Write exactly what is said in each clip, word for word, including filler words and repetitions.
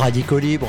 Radicaux libres.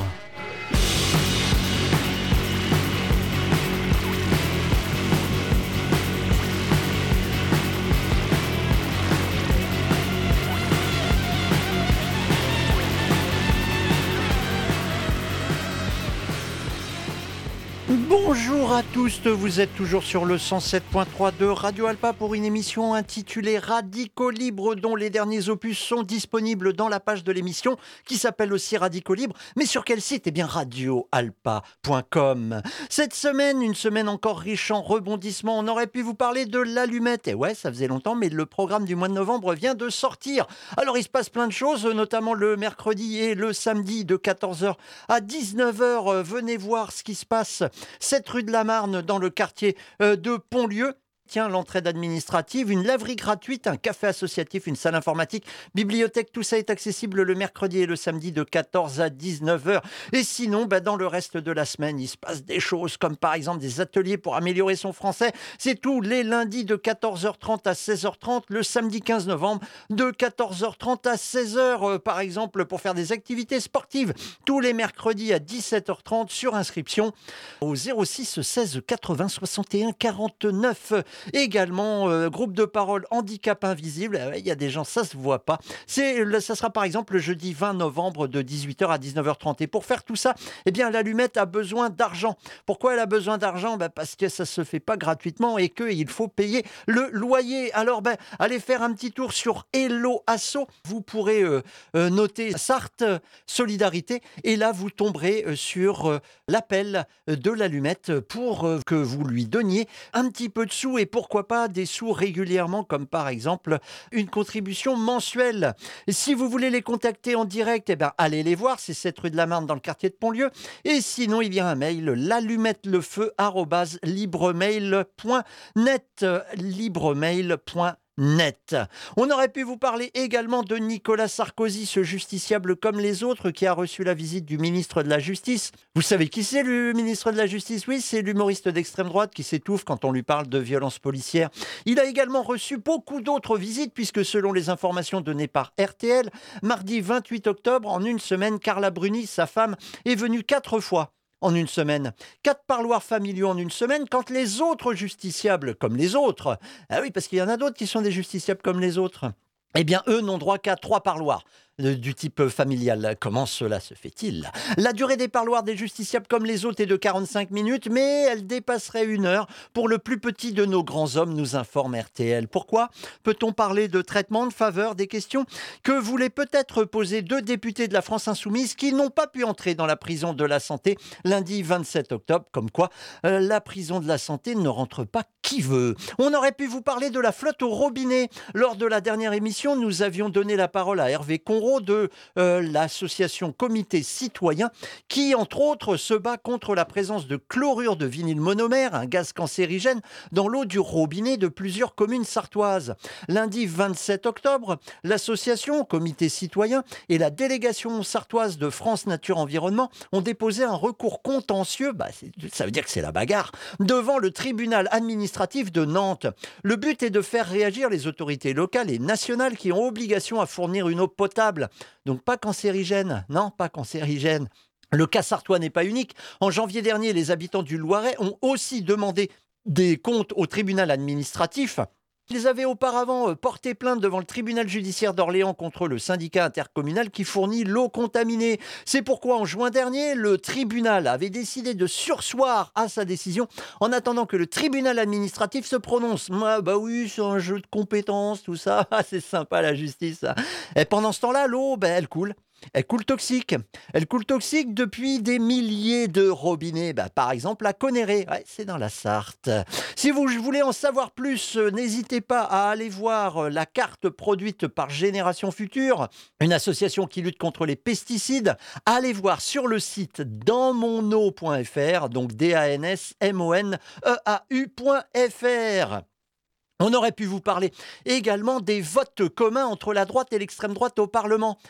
Bonjour à tous, vous êtes toujours sur le cent sept point trois de Radio Alpa pour une émission intitulée Radicaux libres, dont les derniers opus sont disponibles dans la page de l'émission qui s'appelle aussi Radicaux libres. Mais sur quel site ? Eh bien radio alpa point com. Cette semaine, une semaine encore riche en rebondissements, on aurait pu vous parler de l'allumette. Et ouais, ça faisait longtemps, mais le programme du mois de novembre vient de sortir. Alors il se passe plein de choses, notamment le mercredi et le samedi de quatorze heures à dix-neuf heures. Venez voir ce qui se passe. sept rue de la Marne, dans le quartier de Pontlieu. Tiens, l'entraide administrative, une laverie gratuite, un café associatif, une salle informatique, bibliothèque, tout ça est accessible le mercredi et le samedi de quatorze à dix-neuf heures. Et sinon, bah, dans le reste de la semaine, il se passe des choses comme par exemple des ateliers pour améliorer son français. C'est tous les lundis de quatorze heures trente à seize heures trente, le samedi quinze novembre de quatorze heures trente à seize heures, euh, par exemple pour faire des activités sportives. Tous les mercredis à dix-sept heures trente sur inscription au zéro six seize quatre-vingts soixante et un quarante-neuf. Également, euh, groupe de parole handicap invisible. Il euh, y a des gens, ça se voit pas. C'est, ça sera par exemple le jeudi vingt novembre de dix-huit heures à dix-neuf heures trente. Et pour faire tout ça, eh bien, l'allumette a besoin d'argent. Pourquoi elle a besoin d'argent ? Ben, parce que ça se fait pas gratuitement et qu'il faut payer le loyer. Alors, ben, allez faire un petit tour sur Hello Asso. Vous pourrez euh, euh, noter Sarthe Solidarité et là, vous tomberez euh, sur euh, l'appel de l'allumette pour euh, que vous lui donniez un petit peu de sous et pourquoi pas des sous régulièrement, comme par exemple une contribution mensuelle. Et si vous voulez les contacter en direct, eh ben, allez les voir, c'est sept rue de la Marne dans le quartier de Pontlieu. Et sinon, il y a un mail, l'allumettelefeu arobase libremail point net, libremail point net. Net. On aurait pu vous parler également de Nicolas Sarkozy, ce justiciable comme les autres qui a reçu la visite du ministre de la Justice. Vous savez qui c'est, le ministre de la Justice ? Oui, c'est l'humoriste d'extrême droite qui s'étouffe quand on lui parle de violences policières. Il a également reçu beaucoup d'autres visites puisque selon les informations données par R T L, mardi vingt-huit octobre, en une semaine, Carla Bruni, sa femme, est venue quatre fois. En une semaine. Quatre parloirs familiaux en une semaine, quand les autres justiciables, comme les autres, ah oui, parce qu'il y en a d'autres qui sont des justiciables comme les autres, eh bien, eux n'ont droit qu'à trois parloirs du type familial. Comment cela se fait-il ? La durée des parloirs des justiciables comme les autres est de quarante-cinq minutes, mais elle dépasserait une heure pour le plus petit de nos grands hommes, nous informe R T L. Pourquoi ? Peut-on parler de traitement, de faveur, des questions que voulaient peut-être poser deux députés de la France Insoumise qui n'ont pas pu entrer dans la prison de la Santé lundi vingt-sept octobre, comme quoi euh, la prison de la Santé ne rentre pas qui veut. On aurait pu vous parler de la flotte au robinet. Lors de la dernière émission, nous avions donné la parole à Hervé Conrault de euh, l'association Comité Citoyen qui, entre autres, se bat contre la présence de chlorure de vinyle-monomère, un gaz cancérigène, dans l'eau du robinet de plusieurs communes sartoises. Lundi vingt-sept octobre, l'association Comité Citoyen et la délégation sartoise de France Nature Environnement ont déposé un recours contentieux, bah, ça veut dire que c'est la bagarre, devant le tribunal administratif de Nantes. Le but est de faire réagir les autorités locales et nationales qui ont obligation à fournir une eau potable. Donc pas cancérigène, non, pas cancérigène. Le cas sartois n'est pas unique. En janvier dernier, les habitants du Loiret ont aussi demandé des comptes au tribunal administratif. Ils avaient auparavant porté plainte devant le tribunal judiciaire d'Orléans contre le syndicat intercommunal qui fournit l'eau contaminée. C'est pourquoi en juin dernier, le tribunal avait décidé de surseoir à sa décision en attendant que le tribunal administratif se prononce. Ah, bah oui, c'est un jeu de compétences, tout ça, c'est sympa la justice. Et pendant ce temps-là, l'eau, bah, elle coule. Elle coule toxique. Elle coule toxique depuis des milliers de robinets. Bah, par exemple, à Conneré, ouais, c'est dans la Sarthe. Si vous voulez en savoir plus, n'hésitez pas à aller voir la carte produite par Génération Future, une association qui lutte contre les pesticides. Allez voir sur le site dans mon eau point f r, donc D A N S M O N E A U point F R. On aurait pu vous parler également des votes communs entre la droite et l'extrême droite au Parlement.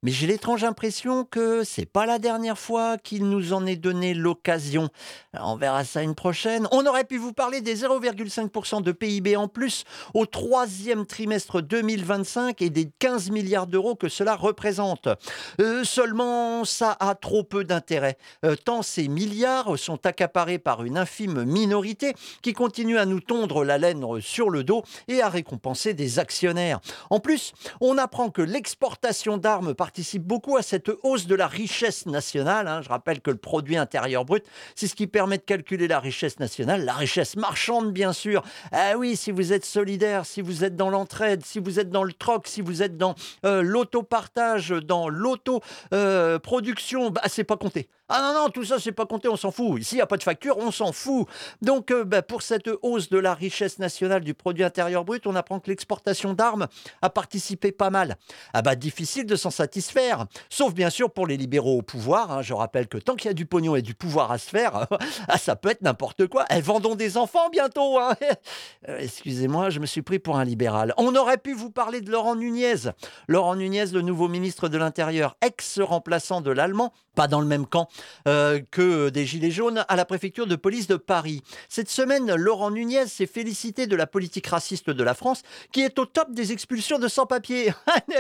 Mais j'ai l'étrange impression que c'est pas la dernière fois qu'il nous en est donné l'occasion. On verra ça une prochaine. On aurait pu vous parler des zéro virgule cinq pour cent de P I B en plus au troisième trimestre deux mille vingt-cinq et des quinze milliards d'euros que cela représente. Euh, seulement, ça a trop peu d'intérêt. Euh, tant ces milliards sont accaparés par une infime minorité qui continue à nous tondre la laine sur le dos et à récompenser des actionnaires. En plus, on apprend que l'exportation d'armes participe beaucoup à cette hausse de la richesse nationale. Hein. Je rappelle que le produit intérieur brut, c'est ce qui permet de calculer la richesse nationale, la richesse marchande bien sûr. Ah oui, si vous êtes solidaire, si vous êtes dans l'entraide, si vous êtes dans le troc, si vous êtes dans euh, l'autopartage, dans l'auto-production, euh, bah, c'est pas compté. Ah non, non, tout ça, c'est pas compté, on s'en fout. Ici, il n'y a pas de facture, on s'en fout. Donc, euh, bah, pour cette hausse de la richesse nationale du produit intérieur brut, on apprend que l'exportation d'armes a participé pas mal. Ah bah, difficile de s'en satisfaire. Sauf bien sûr pour les libéraux au pouvoir. Hein. Je rappelle que tant qu'il y a du pognon et du pouvoir à se faire, ah, ça peut être n'importe quoi. Eh, vendons des enfants bientôt. Hein. Euh, excusez-moi, je me suis pris pour un libéral. On aurait pu vous parler de Laurent Nunez. Laurent Nunez, le nouveau ministre de l'Intérieur, ex-remplaçant de l'Allemand, pas dans le même camp euh, que des Gilets jaunes, à la préfecture de police de Paris. Cette semaine, Laurent Nunez s'est félicité de la politique raciste de la France, qui est au top des expulsions de sans-papiers.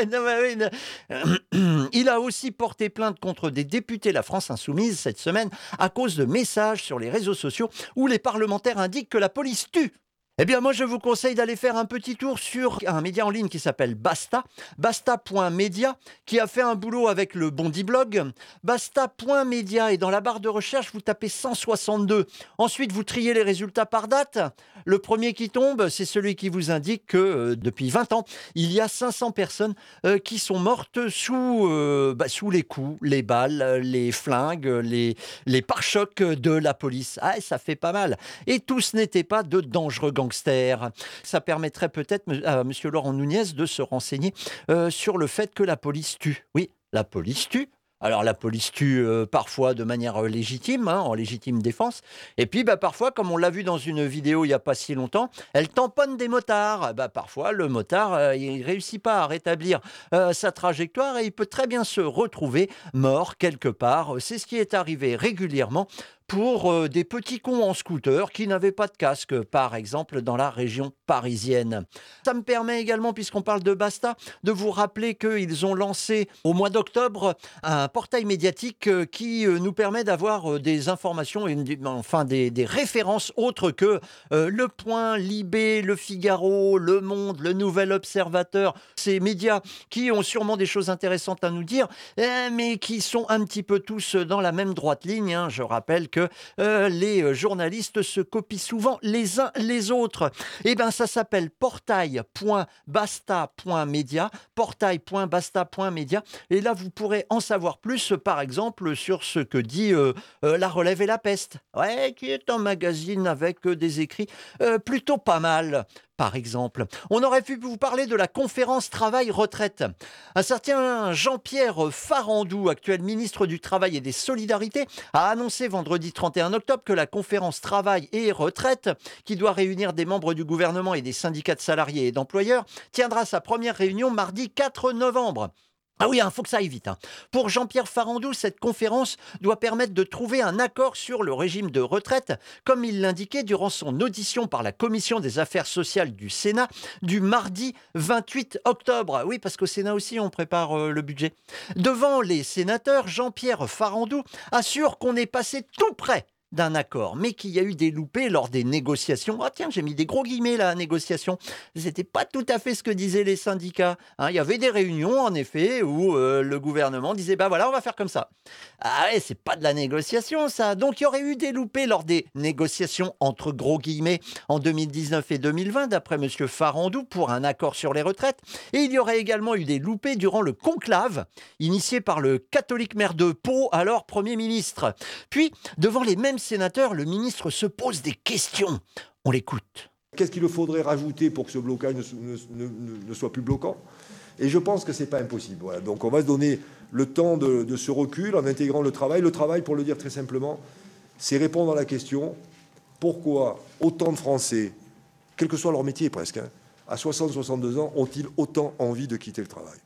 Il a aussi porté plainte contre des députés La France Insoumise cette semaine à cause de messages sur les réseaux sociaux où les parlementaires indiquent que la police tue. Eh bien, moi, je vous conseille d'aller faire un petit tour sur un média en ligne qui s'appelle Basta, basta point media, qui a fait un boulot avec le Bondi Blog. Basta point media, et dans la barre de recherche, vous tapez cent soixante-deux. Ensuite, vous triez les résultats par date. Le premier qui tombe, c'est celui qui vous indique que euh, depuis vingt ans, il y a cinq cents personnes euh, qui sont mortes sous, euh, bah, sous les coups, les balles, les flingues, les, les pare-chocs de la police. Ah, ça fait pas mal. Et tous n'étaient pas de dangereux gangsters. Ça permettrait peut-être à M. Laurent Nunez de se renseigner euh, sur le fait que la police tue. Oui, la police tue. Alors la police tue euh, parfois de manière euh, légitime, hein, en légitime défense. Et puis bah, parfois, comme on l'a vu dans une vidéo il n'y a pas si longtemps, elle tamponne des motards. Bah, parfois, le motard, euh, il ne réussit pas à rétablir euh, sa trajectoire et il peut très bien se retrouver mort quelque part. C'est ce qui est arrivé régulièrement pour euh, des petits cons en scooter qui n'avaient pas de casque, par exemple dans la région parisienne. Ça me permet également, puisqu'on parle de Basta, de vous rappeler qu'ils ont lancé au mois d'octobre un portail médiatique euh, qui euh, nous permet d'avoir euh, des informations, et, enfin des, des références autres que euh, Le Point, Libé, Le Figaro, Le Monde, Le Nouvel Observateur, ces médias qui ont sûrement des choses intéressantes à nous dire, eh, mais qui sont un petit peu tous dans la même droite ligne. Hein. Je rappelle que euh, les journalistes se copient souvent les uns les autres. Eh bien, ça s'appelle portail point basta point media, portail point basta point media. Et là, vous pourrez en savoir plus, par exemple, sur ce que dit euh, euh, La Relève et la Peste. Ouais, qui est un magazine avec euh, des écrits euh, plutôt pas mal. Par exemple, on aurait pu vous parler de la conférence Travail-Retraite. Un certain Jean-Pierre Farandou, actuel ministre du Travail et des Solidarités, a annoncé vendredi trente et un octobre que la conférence Travail et Retraite, qui doit réunir des membres du gouvernement et des syndicats de salariés et d'employeurs, tiendra sa première réunion mardi quatre novembre. Ah oui, il faut que ça aille vite. Hein. Pour Jean-Pierre Farandou, cette conférence doit permettre de trouver un accord sur le régime de retraite, comme il l'indiquait durant son audition par la Commission des affaires sociales du Sénat du mardi vingt-huit octobre. Oui, parce qu'au Sénat aussi, on prépare euh, le budget. Devant les sénateurs, Jean-Pierre Farandou assure qu'on est passé tout près d'un accord, mais qu'il y a eu des loupés lors des négociations. Ah tiens, j'ai mis des gros guillemets là, négociations. C'était pas tout à fait ce que disaient les syndicats. Hein, il y avait des réunions, en effet, où euh, le gouvernement disait, bah voilà, on va faire comme ça. Ah ouais, c'est pas de la négociation, ça. Donc il y aurait eu des loupés lors des négociations, entre gros guillemets, en deux mille dix-neuf et deux mille vingt, d'après M. Farandou, pour un accord sur les retraites. Et il y aurait également eu des loupés durant le conclave, initié par le catholique maire de Pau, alors Premier ministre. Puis, devant les mêmes sénateur, le ministre se pose des questions. On l'écoute. Qu'est-ce qu'il faudrait rajouter pour que ce blocage ne, ne, ne, ne soit plus bloquant ? Et je pense que ce n'est pas impossible. Voilà. Donc on va se donner le temps de, de ce recul en intégrant le travail. Le travail, pour le dire très simplement, c'est répondre à la question pourquoi autant de Français, quel que soit leur métier presque, hein, à soixante à soixante-deux ans, ont-ils autant envie de quitter le travail ?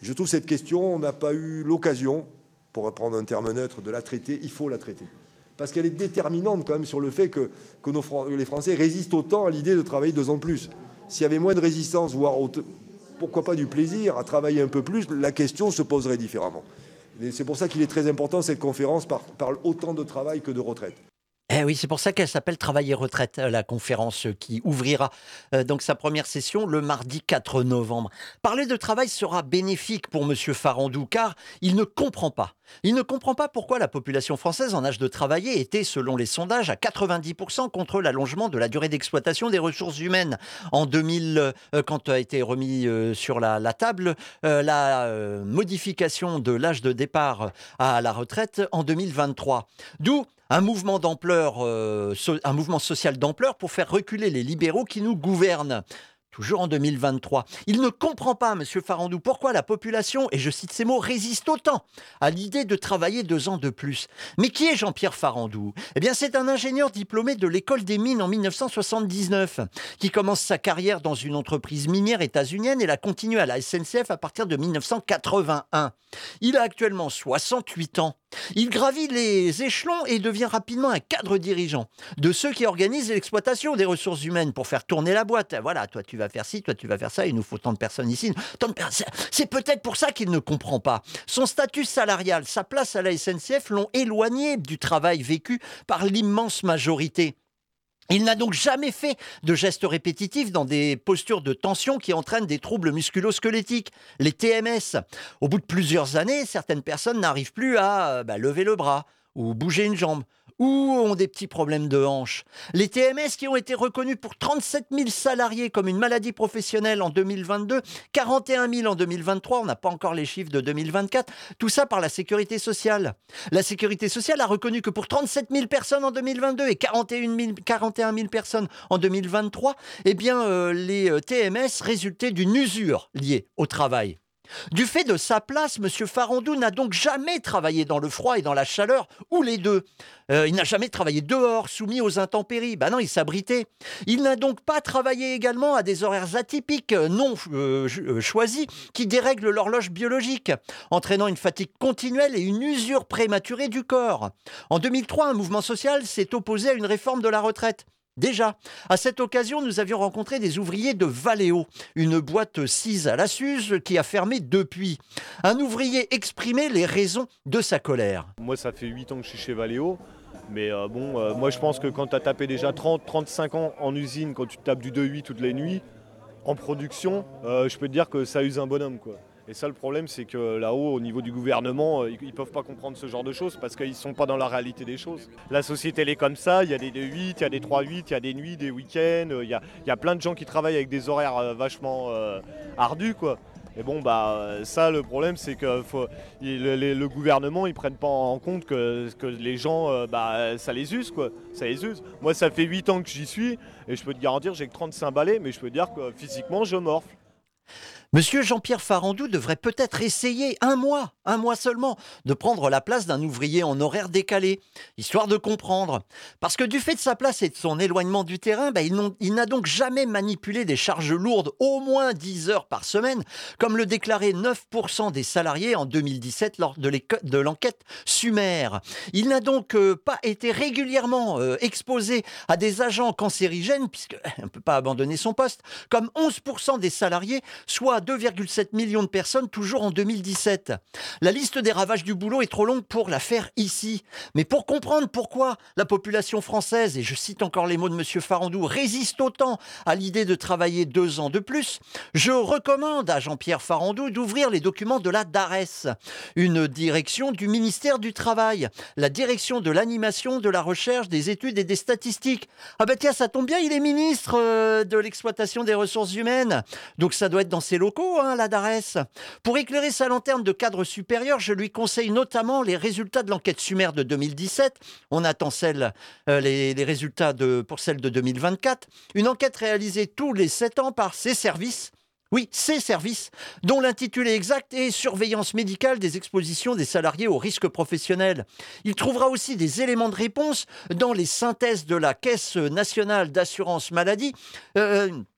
Je trouve cette question, on n'a pas eu l'occasion, pour reprendre un terme neutre, de la traiter. Il faut la traiter. Parce qu'elle est déterminante quand même sur le fait que, que nos, les Français résistent autant à l'idée de travailler deux ans de plus. S'il y avait moins de résistance, voire pourquoi pas du plaisir à travailler un peu plus, la question se poserait différemment. Et c'est pour ça qu'il est très important, cette conférence par, parle autant de travail que de retraite. Eh oui, c'est pour ça qu'elle s'appelle Travail et retraite, la conférence qui ouvrira euh, donc sa première session le mardi quatre novembre. Parler de travail sera bénéfique pour Monsieur Farandou, car il ne comprend pas. Il ne comprend pas pourquoi la population française en âge de travailler était, selon les sondages, à quatre-vingt-dix pour cent contre l'allongement de la durée d'exploitation des ressources humaines. En deux mille, euh, quand a été remis euh, sur la, la table euh, la euh, modification de l'âge de départ à la retraite en deux mille vingt-trois. D'où un mouvement d'ampleur, euh, so, un mouvement social d'ampleur pour faire reculer les libéraux qui nous gouvernent. Toujours en deux mille vingt-trois. Il ne comprend pas, M. Farandou, pourquoi la population, et je cite ces mots, résiste autant à l'idée de travailler deux ans de plus. Mais qui est Jean-Pierre Farandou ? Eh bien, c'est un ingénieur diplômé de l'école des mines en mille neuf cent soixante-dix-neuf, qui commence sa carrière dans une entreprise minière états-unienne et la continue à la S N C F à partir de mille neuf cent quatre-vingt-un. Il a actuellement soixante-huit ans. Il gravit les échelons et devient rapidement un cadre dirigeant de ceux qui organisent l'exploitation des ressources humaines pour faire tourner la boîte. Voilà, toi tu vas faire ci, toi tu vas faire ça, il nous faut tant de personnes ici. Tant de per- C'est peut-être pour ça qu'il ne comprend pas. Son statut salarial, sa place à la S N C F l'ont éloigné du travail vécu par l'immense majorité. Il n'a donc jamais fait de gestes répétitifs dans des postures de tension qui entraînent des troubles musculo-squelettiques, les T M S. Au bout de plusieurs années, certaines personnes n'arrivent plus à bah, lever le bras ou bouger une jambe, ou ont des petits problèmes de hanche. Les T M S qui ont été reconnus pour trente-sept mille salariés comme une maladie professionnelle en deux mille vingt-deux, quarante et un mille en deux mille vingt-trois, on n'a pas encore les chiffres de deux mille vingt-quatre, tout ça par la Sécurité sociale. La Sécurité sociale a reconnu que pour trente-sept mille personnes en deux mille vingt-deux et quarante et un mille personnes en deux mille vingt-trois, eh bien, euh, les T M S résultaient d'une usure liée au travail. Du fait de sa place, M. Farandou n'a donc jamais travaillé dans le froid et dans la chaleur, ou les deux. Euh, il n'a jamais travaillé dehors, soumis aux intempéries. Ben non, il s'abritait. Il n'a donc pas travaillé également à des horaires atypiques, non euh, choisis, qui dérèglent l'horloge biologique, entraînant une fatigue continuelle et une usure prématurée du corps. En deux mille trois, un mouvement social s'est opposé à une réforme de la retraite. Déjà, à cette occasion, nous avions rencontré des ouvriers de Valeo, une boîte sise à la Suze qui a fermé depuis. Un ouvrier exprimait les raisons de sa colère. Moi, ça fait huit ans que je suis chez Valeo, mais euh, bon, euh, moi je pense que quand tu as tapé déjà trente à trente-cinq ans en usine, quand tu tapes du deux huit toutes les nuits, en production, euh, je peux te dire que ça use un bonhomme, quoi. Et ça, le problème, c'est que là-haut, au niveau du gouvernement, ils ne peuvent pas comprendre ce genre de choses parce qu'ils ne sont pas dans la réalité des choses. La société, elle est comme ça, il y a des deux huit, il y a des trois huit, il y a des nuits, des week-ends, il y a, il y a plein de gens qui travaillent avec des horaires vachement euh, ardus, quoi. Et bon, bah, ça, le problème, c'est que faut, il, le, le gouvernement, ils ne prennent pas en compte que, que les gens, euh, bah, ça les use, quoi. Ça les use. Moi, ça fait huit ans que j'y suis et je peux te garantir, j'ai que trente-cinq balais, mais je peux te dire que physiquement, je morfle. Monsieur Jean-Pierre Farandou devrait peut-être essayer un mois, un mois seulement, de prendre la place d'un ouvrier en horaire décalé, histoire de comprendre. Parce que du fait de sa place et de son éloignement du terrain, ben, il, il n'a donc jamais manipulé des charges lourdes, au moins dix heures par semaine, comme le déclaraient neuf pour cent des salariés en deux mille dix-sept lors de l'enquête Sumer. Il n'a donc euh, pas été régulièrement euh, exposé à des agents cancérigènes, puisqu'on ne peut pas abandonner son poste, comme onze pour cent des salariés, soit deux virgule sept millions de personnes, toujours en deux mille dix-sept. La liste des ravages du boulot est trop longue pour la faire ici. Mais pour comprendre pourquoi la population française, et je cite encore les mots de M. Farandou, résiste autant à l'idée de travailler deux ans de plus, je recommande à Jean-Pierre Farandou d'ouvrir les documents de la DARES, une direction du ministère du Travail, la direction de l'animation, de la recherche, des études et des statistiques. Ah ben tiens, ça tombe bien, il est ministre euh, de l'exploitation des ressources humaines. Donc ça doit être dans ses locaux, hein, la DARES. Pour éclairer sa lanterne de cadre supérieur, je lui conseille notamment les résultats de l'enquête Sumer de deux mille dix-sept. On attend celle, euh, les, les résultats de, pour celle de deux mille vingt-quatre. Une enquête réalisée tous les sept ans par ses services. Oui, ces services, dont l'intitulé exact est « Surveillance médicale des expositions des salariés aux risques professionnels ». Il trouvera aussi des éléments de réponse dans les synthèses de la Caisse nationale d'assurance maladie, euh,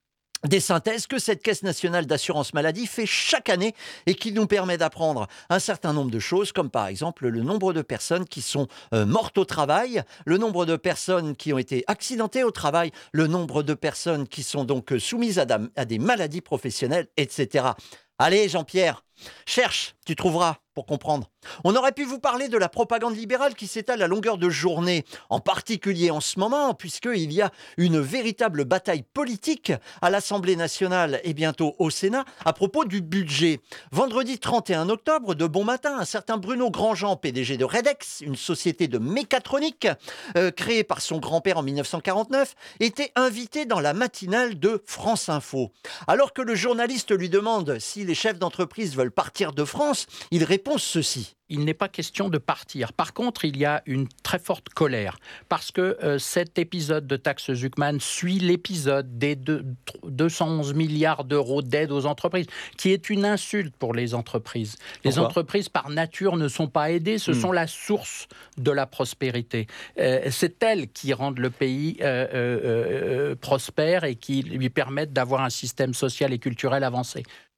Des synthèses que cette Caisse nationale d'assurance maladie fait chaque année et qui nous permet d'apprendre un certain nombre de choses, comme par exemple le nombre de personnes qui sont euh, mortes au travail, le nombre de personnes qui ont été accidentées au travail, le nombre de personnes qui sont donc soumises à, da- à des maladies professionnelles, et cetera. Allez, Jean-Pierre, cherche, tu trouveras pour comprendre. On aurait pu vous parler de la propagande libérale qui s'étale à longueur de journée, en particulier en ce moment, puisqu'il y a une véritable bataille politique à l'Assemblée nationale et bientôt au Sénat à propos du budget. Vendredi trente et un octobre, de bon matin, un certain Bruno Grandjean, P D G de Redex, une société de mécatronique euh, créée par son grand-père en mille neuf cent quarante-neuf, était invité dans la matinale de France Info. Alors que le journaliste lui demande si les chefs d'entreprise veulent partir de France, il répond ceci. Il n'est pas question de partir. Par contre, il y a une très forte colère parce que euh, cet épisode de taxe Zuckman suit l'épisode des deux, deux cent onze milliards d'euros d'aide aux entreprises, qui est une insulte pour les entreprises. Les Pourquoi ? entreprises, par nature, ne sont pas aidées. Ce mmh. sont la source de la prospérité. Euh, c'est elles qui rendent le pays euh, euh, euh, prospère et qui lui permettent d'avoir un système social et culturel avancé.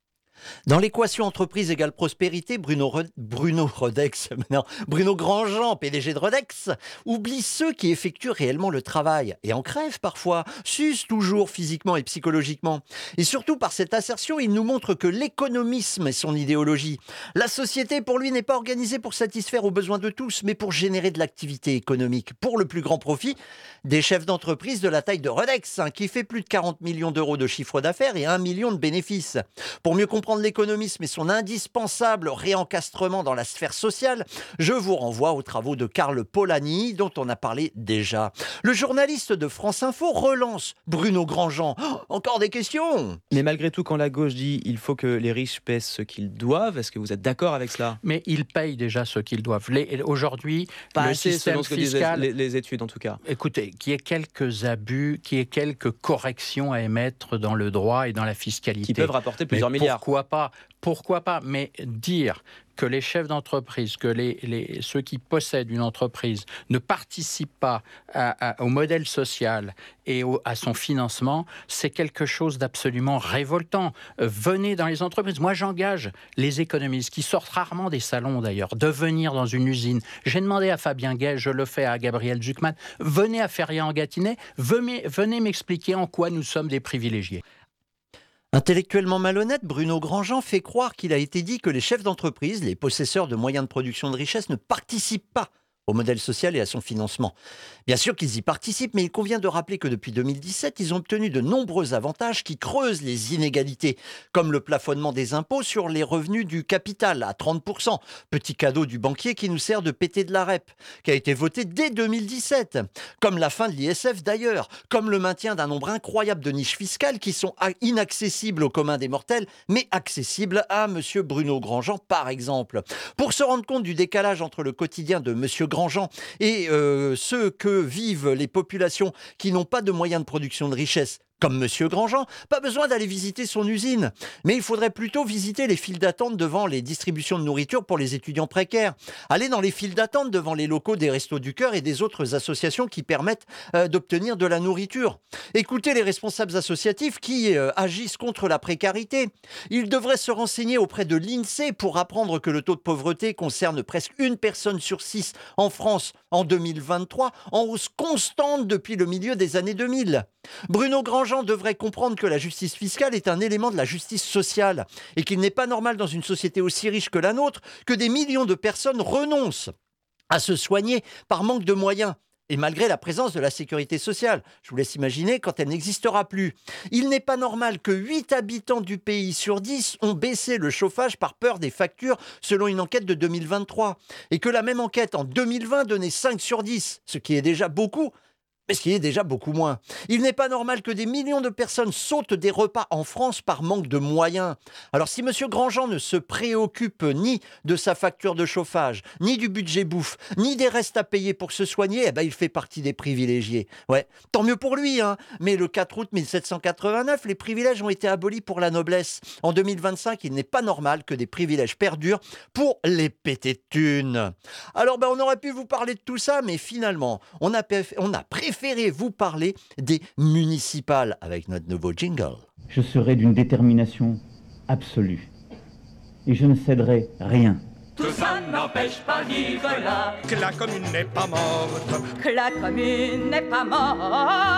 Dans l'équation entreprise égale prospérité, Bruno, Re... Bruno Rodex, non, Bruno Grandjean, P D G de Rodex, oublie ceux qui effectuent réellement le travail et en crèvent parfois, s'usent toujours physiquement et psychologiquement. Et surtout, par cette assertion, il nous montre que l'économisme est son idéologie. La société, pour lui, n'est pas organisée pour satisfaire aux besoins de tous, mais pour générer de l'activité économique, pour le plus grand profit des chefs d'entreprise de la taille de Rodex, hein, qui fait plus de quarante millions d'euros de chiffre d'affaires et un million de bénéfices. Pour mieux comprendre l'économisme et son indispensable réencastrement dans la sphère sociale, je vous renvoie aux travaux de Karl Polanyi, dont on a parlé déjà. Le journaliste de France Info relance Bruno Grandjean. Oh, encore des questions ? Mais malgré tout, quand la gauche dit il faut que les riches paient ce qu'ils doivent, est-ce que vous êtes d'accord avec cela ? Mais ils payent déjà ce qu'ils doivent. Les, aujourd'hui, Pas le assez, système selon ce que fiscal... disaient les, les études en tout cas. Écoutez, qu'il y ait quelques abus, qu'il y ait quelques corrections à émettre dans le droit et dans la fiscalité. Qui peuvent rapporter plusieurs Mais milliards. Pourquoi pas ? Pourquoi pas ? Mais dire que les chefs d'entreprise, que les, les, ceux qui possèdent une entreprise ne participent pas à, à, au modèle social et au, à son financement, c'est quelque chose d'absolument révoltant. Euh, venez dans les entreprises. Moi, j'engage les économistes, qui sortent rarement des salons d'ailleurs, de venir dans une usine. J'ai demandé à Fabien Gay, je le fais à Gabriel Zuckman, venez à Ferrières-en-Gâtinais, venez, venez m'expliquer en quoi nous sommes des privilégiés. Intellectuellement malhonnête, Bruno Grandjean fait croire qu'il a été dit que les chefs d'entreprise, les possesseurs de moyens de production de richesse, ne participent pas au modèle social et à son financement. Bien sûr qu'ils y participent, mais il convient de rappeler que depuis deux mille dix-sept, ils ont obtenu de nombreux avantages qui creusent les inégalités, comme le plafonnement des impôts sur les revenus du capital à trente pour cent, petit cadeau du banquier qui nous sert de péter de la R E P, qui a été voté dès deux mille dix-sept, comme la fin de l'I S F d'ailleurs, comme le maintien d'un nombre incroyable de niches fiscales qui sont inaccessibles au commun des mortels, mais accessibles à monsieur Bruno Grandjean par exemple. Pour se rendre compte du décalage entre le quotidien de monsieur Grandjean et euh, ceux que vivent les populations qui n'ont pas de moyens de production de richesse, comme monsieur Grandjean, pas besoin d'aller visiter son usine. Mais il faudrait plutôt visiter les files d'attente devant les distributions de nourriture pour les étudiants précaires. Aller dans les files d'attente devant les locaux des Restos du Cœur et des autres associations qui permettent euh, d'obtenir de la nourriture. Écoutez les responsables associatifs qui euh, agissent contre la précarité. Ils devraient se renseigner auprès de l'INSEE pour apprendre que le taux de pauvreté concerne presque une personne sur six en France en deux mille vingt-trois, en hausse constante depuis le milieu des années deux mille. Bruno Grandjean devrait comprendre que la justice fiscale est un élément de la justice sociale et qu'il n'est pas normal dans une société aussi riche que la nôtre que des millions de personnes renoncent à se soigner par manque de moyens. Et malgré la présence de la sécurité sociale, je vous laisse imaginer quand elle n'existera plus. Il n'est pas normal que huit habitants du pays sur dix ont baissé le chauffage par peur des factures selon une enquête de deux mille vingt-trois. Et que la même enquête en deux mille vingt donnait cinq sur dix, ce qui est déjà beaucoup. Mais ce qui est déjà beaucoup moins. Il n'est pas normal que des millions de personnes sautent des repas en France par manque de moyens. Alors si monsieur Grandjean ne se préoccupe ni de sa facture de chauffage, ni du budget bouffe, ni des restes à payer pour se soigner, eh ben il fait partie des privilégiés. Ouais, tant mieux pour lui, hein. Mais le quatre août mille sept cent quatre-vingt-neuf, les privilèges ont été abolis pour la noblesse. En deux mille vingt-cinq, il n'est pas normal que des privilèges perdurent pour les péter de thunes. Alors ben on aurait pu vous parler de tout ça, mais finalement, on a, on a préféré préférez vous parler des municipales avec notre nouveau jingle. je serai d'une détermination absolue. Et je ne céderai rien. Tout ça n'empêche pas Nicolas que la commune n'est pas morte, que la commune n'est pas morte.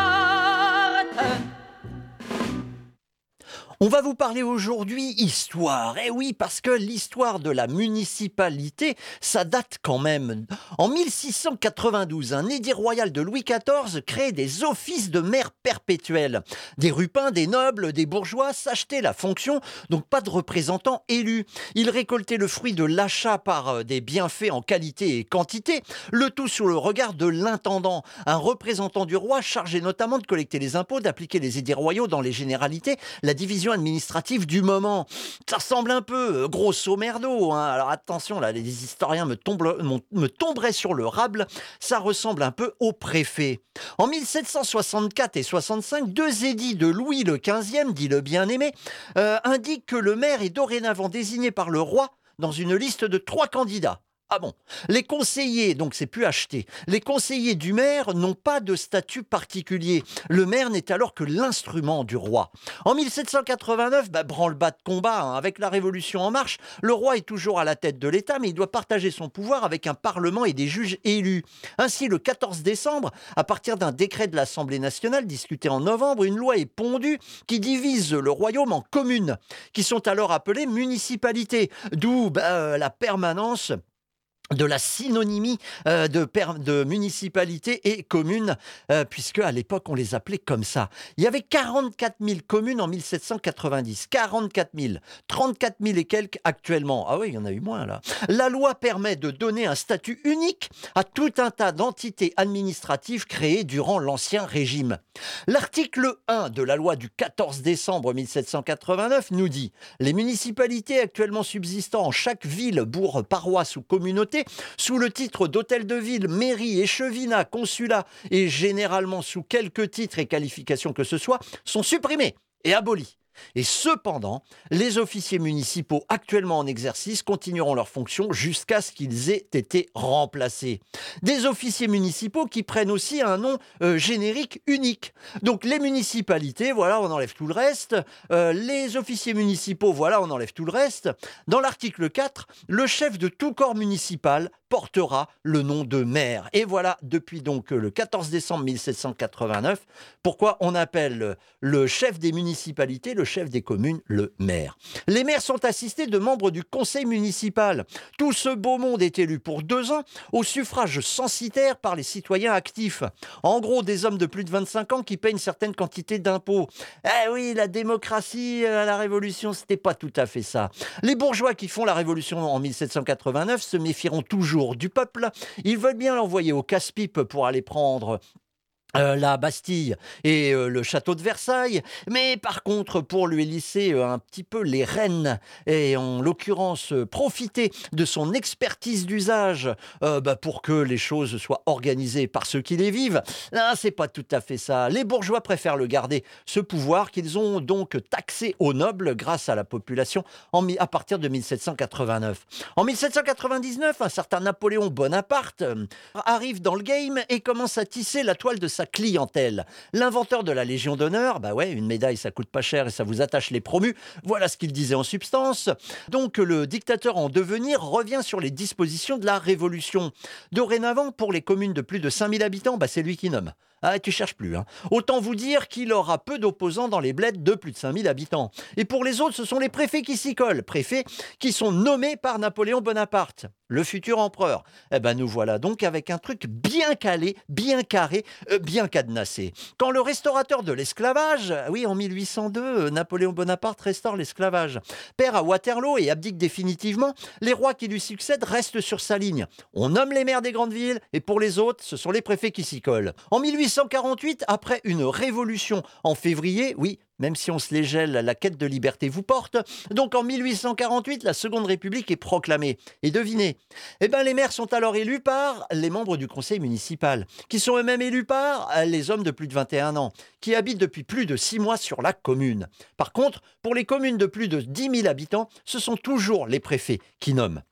On va vous parler aujourd'hui histoire. Eh oui, parce que l'histoire de la municipalité, ça date quand même. En mille six cent quatre-vingt-douze, un édit royal de Louis quatorze crée des offices de maire perpétuels. Des rupins, des nobles, des bourgeois s'achetaient la fonction, donc pas de représentants élus. Ils récoltaient le fruit de l'achat par des bienfaits en qualité et quantité, le tout sous le regard de l'intendant, un représentant du roi chargé notamment de collecter les impôts, d'appliquer les édits royaux dans les généralités, la division administrative du moment. Ça ressemble un peu euh, grosso merdo, hein. Alors attention, là, les historiens me, tombent, me tomberaient sur le rable. Ça ressemble un peu au préfet. En mille sept cent soixante-quatre et soixante-cinq, deux édits de Louis le quinzième, dit le bien-aimé, euh, indiquent que le maire est dorénavant désigné par le roi dans une liste de trois candidats. Ah bon, les conseillers, donc c'est plus acheté, les conseillers du maire n'ont pas de statut particulier. Le maire n'est alors que l'instrument du roi. En mille sept cent quatre-vingt-neuf, bah, branle-bas de combat, hein, avec la Révolution en marche, le roi est toujours à la tête de l'État, mais il doit partager son pouvoir avec un parlement et des juges élus. Ainsi, le quatorze décembre, à partir d'un décret de l'Assemblée nationale discuté en novembre, une loi est pondue qui divise le royaume en communes, qui sont alors appelées municipalités, d'où bah, la permanence de la synonymie euh, de, de municipalité et commune, euh, puisque à l'époque on les appelait comme ça. Il y avait quarante-quatre mille communes en mille sept cent quatre-vingt-dix, quarante-quatre mille, trente-quatre mille et quelques actuellement. Ah oui, il y en a eu moins là. La loi permet de donner un statut unique à tout un tas d'entités administratives créées durant l'Ancien Régime. L'article un de la loi du quatorze décembre mille sept cent quatre-vingt-neuf nous dit « Les municipalités actuellement subsistant en chaque ville, bourg, paroisse ou communauté sous le titre d'hôtel de ville, mairie, échevinat, consulat et généralement sous quelques titres et qualifications que ce soit, sont supprimés et abolis. Et cependant, les officiers municipaux actuellement en exercice continueront leurs fonctions jusqu'à ce qu'ils aient été remplacés. Des officiers municipaux qui prennent aussi un nom euh, générique unique. Donc les municipalités, voilà, on enlève tout le reste. Euh, les officiers municipaux, voilà, on enlève tout le reste. Dans l'article quatre, le chef de tout corps municipal portera le nom de maire. Et voilà, depuis donc le quatorze décembre mille sept cent quatre-vingt-neuf, pourquoi on appelle le chef des municipalités, le chef des communes, le maire. Les maires sont assistés de membres du conseil municipal. Tout ce beau monde est élu pour deux ans au suffrage censitaire par les citoyens actifs. En gros, des hommes de plus de vingt-cinq ans qui payent une certaine quantité d'impôts. Eh oui, la démocratie à la Révolution, c'était pas tout à fait ça. Les bourgeois qui font la Révolution en mille sept cent quatre-vingt-neuf se méfieront toujours du peuple. Ils veulent bien l'envoyer au casse-pipe pour aller prendre Euh, la Bastille et euh, le château de Versailles, mais par contre pour lui lisser euh, un petit peu les rênes et en l'occurrence euh, profiter de son expertise d'usage euh, bah, pour que les choses soient organisées par ceux qui les vivent, là c'est pas tout à fait ça. Les bourgeois préfèrent le garder, ce pouvoir qu'ils ont donc taxé aux nobles grâce à la population en, à partir de mille sept cent quatre-vingt-neuf. En mille sept cent quatre-vingt-dix-neuf, un certain Napoléon Bonaparte euh, arrive dans le game et commence à tisser la toile de sa clientèle. L'inventeur de la Légion d'honneur, bah ouais, une médaille ça coûte pas cher et ça vous attache les promus, voilà ce qu'il disait en substance. Donc le dictateur en devenir revient sur les dispositions de la Révolution. Dorénavant, pour les communes de plus de cinq mille habitants, bah c'est lui qui nomme. Ah, tu cherches plus, hein. Autant vous dire qu'il aura peu d'opposants dans les bleds de plus de cinq mille habitants. Et pour les autres, ce sont les préfets qui s'y collent. Préfets qui sont nommés par Napoléon Bonaparte, le futur empereur. Eh ben, nous voilà donc avec un truc bien calé, bien carré, euh, bien cadenassé. Quand le restaurateur de l'esclavage, oui, en mille huit cent deux, Napoléon Bonaparte restaure l'esclavage, perd à Waterloo et abdique définitivement, les rois qui lui succèdent restent sur sa ligne. On nomme les maires des grandes villes et pour les autres, ce sont les préfets qui s'y collent. En mille huit cent quarante-huit, après une révolution en février, oui, même si on se les gèle, la quête de liberté vous porte. Donc en mille huit cent quarante-huit, la Seconde République est proclamée. Et devinez, eh ben, les maires sont alors élus par les membres du conseil municipal, qui sont eux-mêmes élus par les hommes de plus de vingt et un ans, qui habitent depuis plus de six mois sur la commune. Par contre, pour les communes de plus de dix mille habitants, ce sont toujours les préfets qui nomment.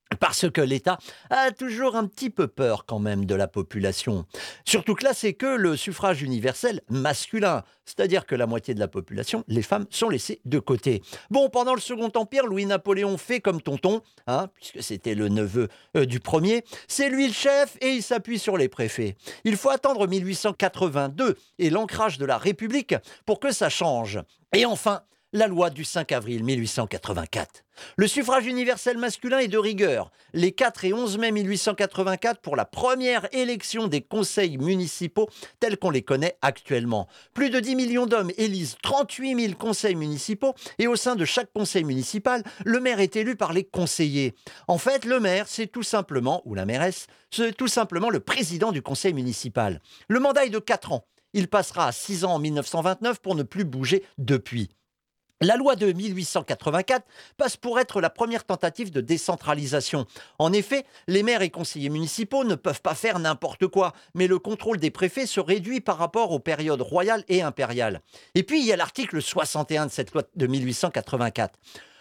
Parce que l'État a toujours un petit peu peur quand même de la population. Surtout que là, c'est que le suffrage universel masculin. C'est-à-dire que la moitié de la population, les femmes, sont laissées de côté. Bon, pendant le Second Empire, Louis-Napoléon fait comme tonton, hein, puisque c'était le neveu euh, du premier. C'est lui le chef et il s'appuie sur les préfets. Il faut attendre mille huit cent quatre-vingt-deux et l'ancrage de la République pour que ça change. Et enfin, la loi du cinq avril mille huit cent quatre-vingt-quatre. Le suffrage universel masculin est de rigueur. Les quatre et onze mai mille huit cent quatre-vingt-quatre pour la première élection des conseils municipaux tels qu'on les connaît actuellement. Plus de dix millions d'hommes élisent trente-huit mille conseils municipaux et au sein de chaque conseil municipal, le maire est élu par les conseillers. En fait, le maire, c'est tout simplement, ou la mairesse, c'est tout simplement le président du conseil municipal. Le mandat est de quatre ans. Il passera à six ans en mille neuf cent vingt-neuf pour ne plus bouger depuis. La loi de mille huit cent quatre-vingt-quatre passe pour être la première tentative de décentralisation. En effet, les maires et conseillers municipaux ne peuvent pas faire n'importe quoi, mais le contrôle des préfets se réduit par rapport aux périodes royales et impériales. Et puis, il y a l'article soixante et un de cette loi de mille huit cent quatre-vingt-quatre.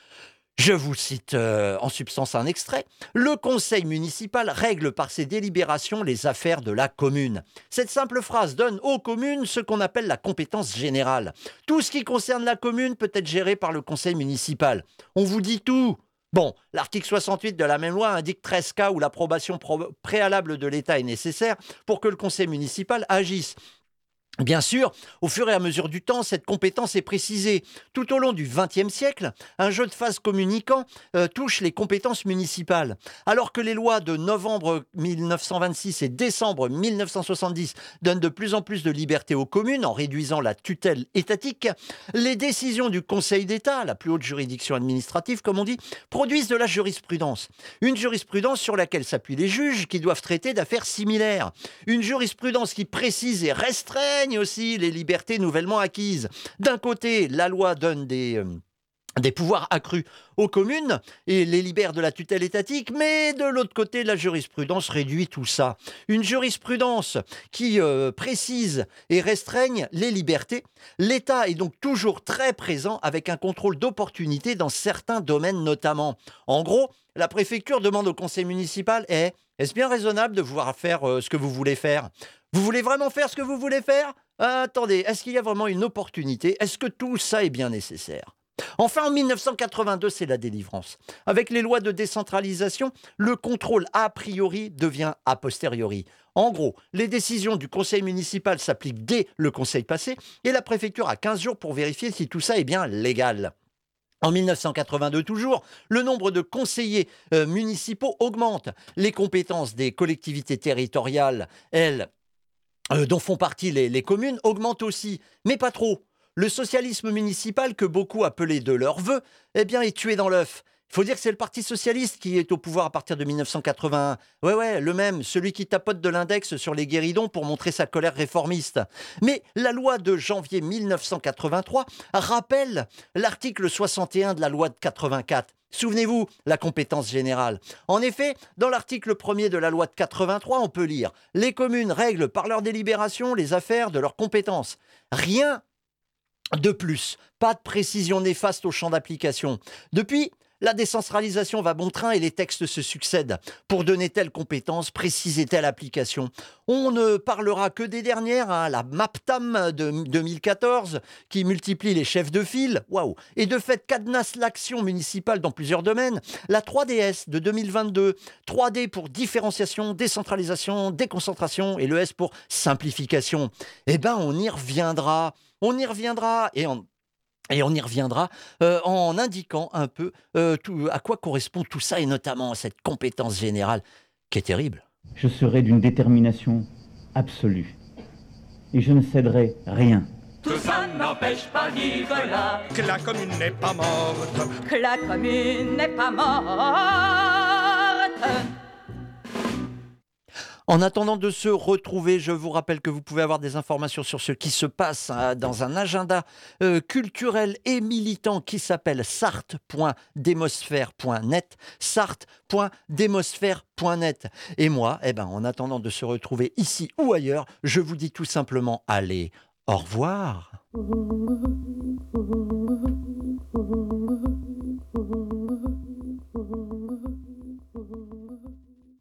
Je vous cite euh, en substance un extrait. Le conseil municipal règle par ses délibérations les affaires de la commune. Cette simple phrase donne aux communes ce qu'on appelle la compétence générale. Tout ce qui concerne la commune peut être géré par le conseil municipal. On vous dit tout. Bon, l'article soixante-huit de la même loi indique treize cas où l'approbation pro- préalable de l'État est nécessaire pour que le conseil municipal agisse. Bien sûr, au fur et à mesure du temps, cette compétence est précisée. Tout au long du vingtième siècle, un jeu de phase communicant euh, touche les compétences municipales. Alors que les lois de novembre mille neuf cent vingt-six et décembre mille neuf cent soixante-dix donnent de plus en plus de liberté aux communes en réduisant la tutelle étatique, les décisions du Conseil d'État, la plus haute juridiction administrative comme on dit, produisent de la jurisprudence. Une jurisprudence sur laquelle s'appuient les juges qui doivent traiter d'affaires similaires. Une jurisprudence qui précise et restreint aussi les libertés nouvellement acquises. D'un côté, la loi donne des, euh, des pouvoirs accrus aux communes et les libère de la tutelle étatique, mais de l'autre côté, la jurisprudence réduit tout ça. Une jurisprudence qui euh, précise et restreigne les libertés. L'État est donc toujours très présent avec un contrôle d'opportunité dans certains domaines notamment. En gros, la préfecture demande au conseil municipal eh, « Est-ce bien raisonnable de vouloir faire euh, ce que vous voulez faire ? Vous voulez vraiment faire ce que vous voulez faire ? Ah, attendez, est-ce qu'il y a vraiment une opportunité ? Est-ce que tout ça est bien nécessaire ?» Enfin, en mille neuf cent quatre-vingt-deux, c'est la délivrance. Avec les lois de décentralisation, le contrôle a priori devient a posteriori. En gros, les décisions du conseil municipal s'appliquent dès le conseil passé et la préfecture a quinze jours pour vérifier si tout ça est bien légal. En mille neuf cent quatre-vingt-deux toujours, le nombre de conseillers euh, municipaux augmente. Les compétences des collectivités territoriales, elles, euh, dont font partie les, les communes, augmentent aussi, mais pas trop. Le socialisme municipal, que beaucoup appelaient de leur vœu, eh bien, est tué dans l'œuf. Il faut dire que c'est le Parti socialiste qui est au pouvoir à partir de mille neuf cent quatre-vingt-un. Ouais, ouais, le même, celui qui tapote de l'index sur les guéridons pour montrer sa colère réformiste. Mais la loi de janvier mille neuf cent quatre-vingt-trois rappelle l'article soixante et un de la loi de quatre-vingt-quatre. Souvenez-vous, la compétence générale. En effet, dans l'article premier de la loi de quatre-vingt-trois, on peut lire « Les communes règlent par leur délibération les affaires de leurs compétences ». Rien de plus, pas de précision néfaste au champ d'application. Depuis, la décentralisation va bon train et les textes se succèdent pour donner telle compétence, préciser telle application. On ne parlera que des dernières, hein, la MAPTAM de deux mille quatorze qui multiplie les chefs de file, waouh, et de fait cadenasse l'action municipale dans plusieurs domaines. La trois D S de deux mille vingt-deux, trois D pour différenciation, décentralisation, déconcentration et le S pour simplification. Eh ben, on y reviendra, on y reviendra et on Et on y reviendra euh, en indiquant un peu euh, tout, à quoi correspond tout ça, et notamment à cette compétence générale qui est terrible. Je serai d'une détermination absolue. Et je ne céderai rien. Tout ça n'empêche pas Nicolas Que la commune n'est pas morte. que la commune n'est pas morte. En attendant de se retrouver, je vous rappelle que vous pouvez avoir des informations sur ce qui se passe hein, dans un agenda euh, culturel et militant qui s'appelle sarthe point démosphère point net, sarthe point démosphère point net. Et moi, eh ben, en attendant de se retrouver ici ou ailleurs, je vous dis tout simplement, allez, au revoir.